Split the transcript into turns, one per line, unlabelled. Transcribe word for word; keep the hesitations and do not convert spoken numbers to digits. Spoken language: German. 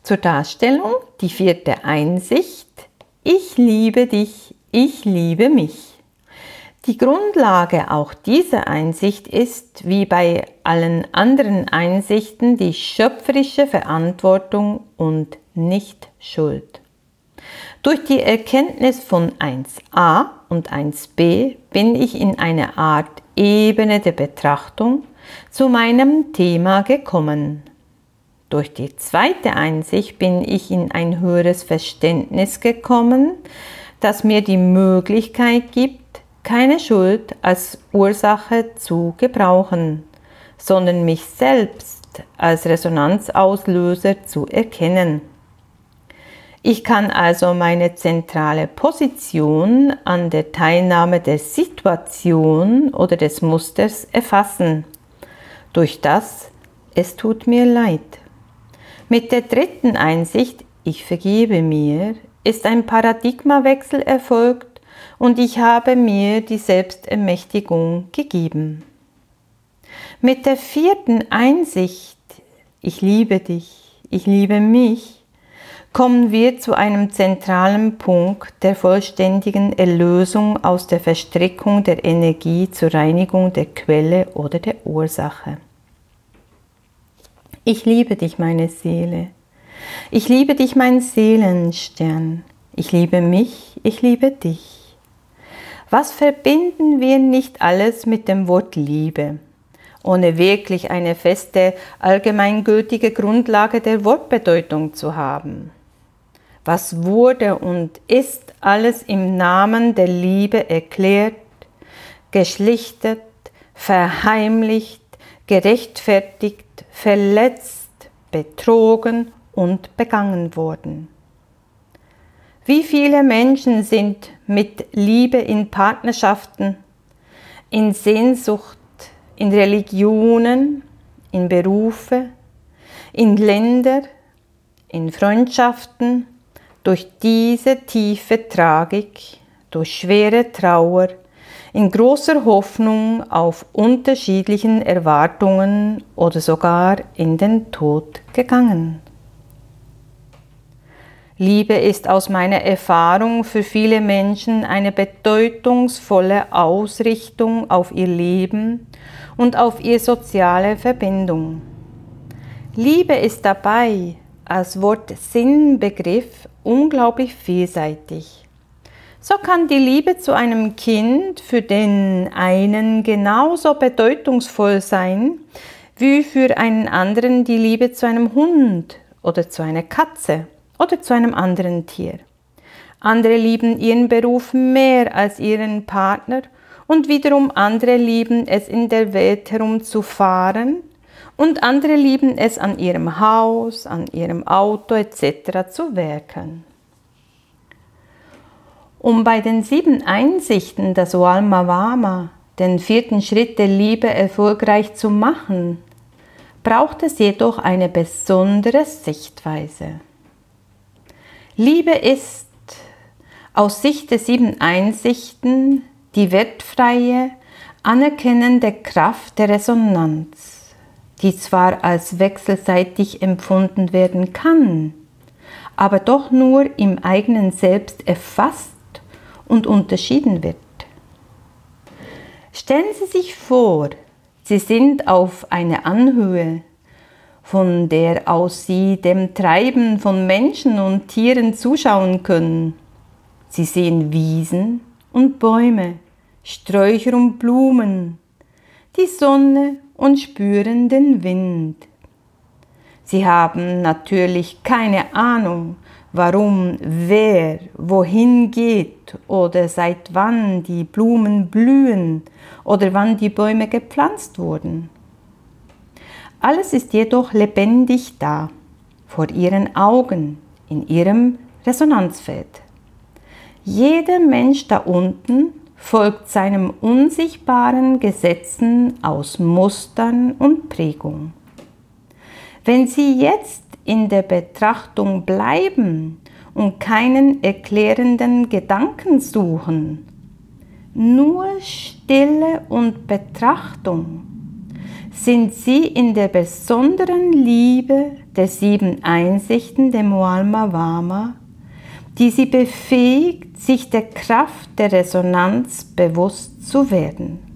Zur Darstellung die vierte Einsicht: Ich liebe dich, ich liebe mich. Die Grundlage auch dieser Einsicht ist, wie bei allen anderen Einsichten, die schöpferische Verantwortung und nicht Schuld. Durch die Erkenntnis von eins a und eins b bin ich in eine Art Ebene der Betrachtung zu meinem Thema gekommen. Durch die zweite Einsicht bin ich in ein höheres Verständnis gekommen, das mir die Möglichkeit gibt, keine Schuld als Ursache zu gebrauchen, sondern mich selbst als Resonanzauslöser zu erkennen. Ich kann also meine zentrale Position an der Teilnahme der Situation oder des Musters erfassen, durch das es tut mir leid. Mit der dritten Einsicht, ich vergebe mir, ist ein Paradigmawechsel erfolgt und ich habe mir die Selbstermächtigung gegeben. Mit der vierten Einsicht, ich liebe dich, ich liebe mich, kommen wir zu einem zentralen Punkt der vollständigen Erlösung aus der Verstrickung der Energie zur Reinigung der Quelle oder der Ursache. Ich liebe dich, meine Seele. Ich liebe dich, mein Seelenstern. Ich liebe mich, ich liebe dich. Was verbinden wir nicht alles mit dem Wort Liebe, ohne wirklich eine feste, allgemeingültige Grundlage der Wortbedeutung zu haben? Was wurde und ist alles im Namen der Liebe erklärt, geschlichtet, verheimlicht, gerechtfertigt, verletzt, betrogen und begangen worden? Wie viele Menschen sind mit Liebe in Partnerschaften, in Sehnsucht, in Religionen, in Berufe, in Länder, in Freundschaften, durch diese tiefe Tragik, durch schwere Trauer, in großer Hoffnung auf unterschiedlichen Erwartungen oder sogar in den Tod gegangen. Liebe ist aus meiner Erfahrung für viele Menschen eine bedeutungsvolle Ausrichtung auf ihr Leben und auf ihre soziale Verbindung. Liebe ist dabei als Wort-Sinn-Begriff unglaublich vielseitig. So kann die Liebe zu einem Kind für den einen genauso bedeutungsvoll sein, wie für einen anderen die Liebe zu einem Hund oder zu einer Katze oder zu einem anderen Tier. Andere lieben ihren Beruf mehr als ihren Partner und wiederum andere lieben es, in der Welt herumzufahren und andere lieben es, an ihrem Haus, an ihrem Auto et cetera zu werkeln. Um bei den sieben Einsichten der Soalmavama, den vierten Schritt der Liebe, erfolgreich zu machen, braucht es jedoch eine besondere Sichtweise. Liebe ist aus Sicht der sieben Einsichten die wertfreie, anerkennende Kraft der Resonanz, die zwar als wechselseitig empfunden werden kann, aber doch nur im eigenen Selbst erfasst und unterschieden wird. Stellen Sie sich vor, Sie sind auf einer Anhöhe, von der aus Sie dem Treiben von Menschen und Tieren zuschauen können. Sie sehen Wiesen und Bäume, Sträucher und Blumen, die Sonne und spüren den Wind. Sie haben natürlich keine Ahnung, warum, wer, wohin geht oder seit wann die Blumen blühen oder wann die Bäume gepflanzt wurden. Alles ist jedoch lebendig da, vor ihren Augen, in ihrem Resonanzfeld. Jeder Mensch da unten folgt seinen unsichtbaren Gesetzen aus Mustern und Prägung. Wenn Sie jetzt in der Betrachtung bleiben und keinen erklärenden Gedanken suchen, nur Stille und Betrachtung, sind sie in der besonderen Liebe der sieben Einsichten der Mualma Vama, die sie befähigt, sich der Kraft der Resonanz bewusst zu werden.